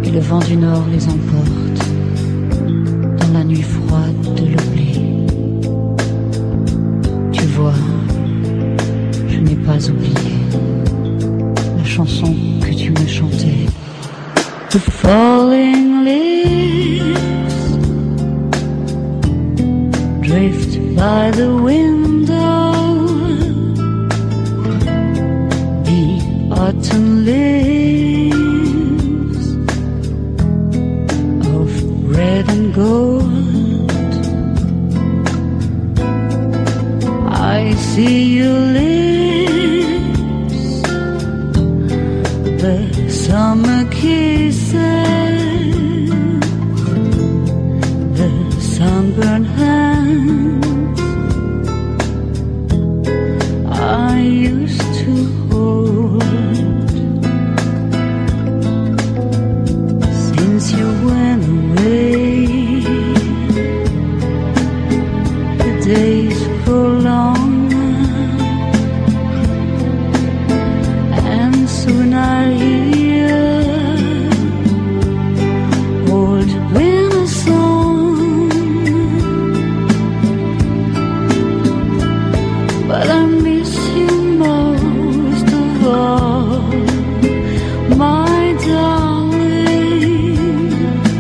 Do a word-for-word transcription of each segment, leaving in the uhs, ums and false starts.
et le vent du nord les emporte dans la nuit froide de l'oubli. Tu vois, je n'ai pas oublié la chanson que tu me chantais. The falling leaves drift by the window, the autumn leaves of red and gold. I see your lips, the summer kisses, the sunburned hands I used to hold. Since you went away, the days grow longer, and soon I'll hear old winter song. But I miss you most of all, my darling.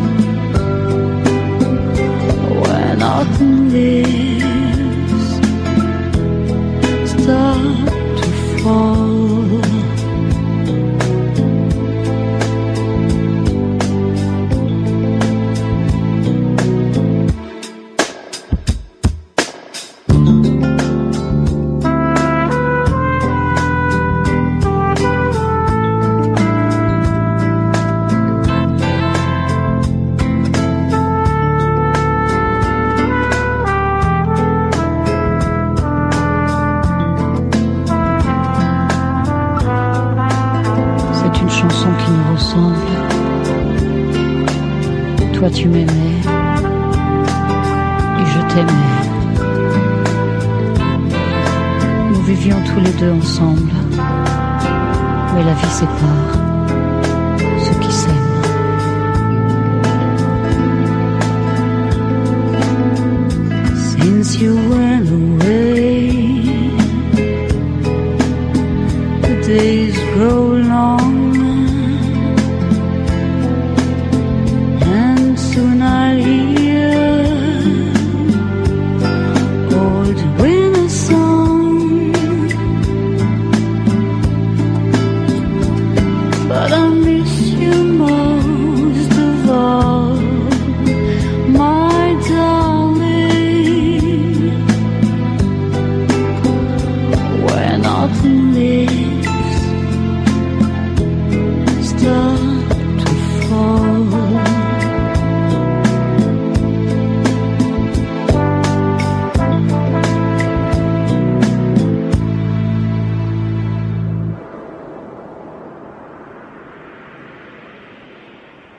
When autumn leaves start to fall, chanson qui nous ressemble. Toi tu m'aimais et je t'aimais. Nous vivions tous les deux ensemble, mais la vie sépare.